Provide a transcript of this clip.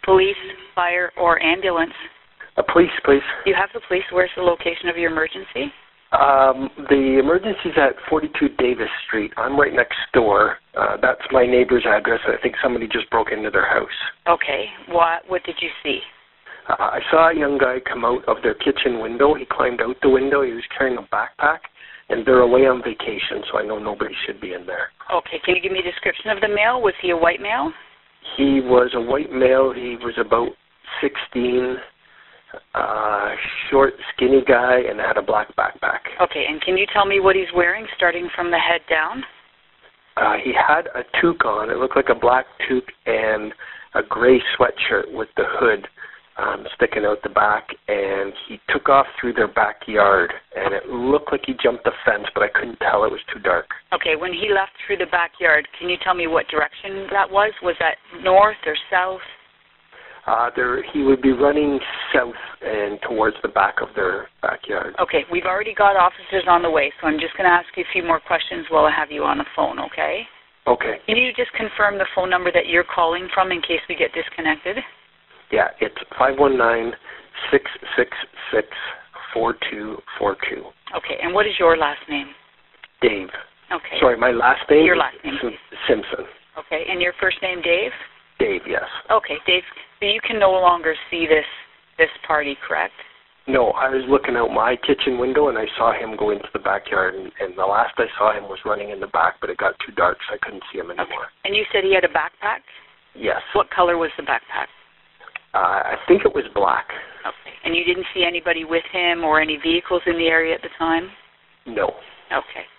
Police, fire, or ambulance? Police, please. You have the police. Where's the location of your emergency? The emergency's at 42 Davis Street. I'm right next door. That's my neighbor's address. I think somebody just broke into their house. Okay. What did you see? I saw a young guy come out of their kitchen window. He climbed out the window. He was carrying a backpack, and they're away on vacation, so I know nobody should be in there. Okay. Can you give me a description of the male? Was he a white male? He was a white male. He was about 16, short, skinny guy, and had a black backpack. Okay. And can you tell me what he's wearing, starting from the head down? He had a toque on. It looked like a black toque and a gray sweatshirt with the hood sticking out the back, and he took off through their backyard, and it looked like he jumped the fence, but I couldn't tell. It was too dark. Okay, when he left through the backyard, can you tell me what direction that was? Was that north or south? He would be running south and towards the back of their backyard. Okay, we've already got officers on the way, so I'm just going to ask you a few more questions while I have you on the phone, okay? Okay. Can you just confirm the phone number that you're calling from in case we get disconnected? Yeah, it's 519-666-4242. Okay, and what is your last name? Dave. Okay. Sorry, my last name? Your last name, please. Simpson. Okay, and your first name, Dave? Dave, yes. Okay, Dave, so you can no longer see this party, correct? No, I was looking out my kitchen window, and I saw him go into the backyard, and the last I saw him was running in the back, but it got too dark, so I couldn't see him anymore. Okay. And you said he had a backpack? Yes. What color was the backpack? I think it was black. Okay. And you didn't see anybody with him or any vehicles in the area at the time? No. Okay.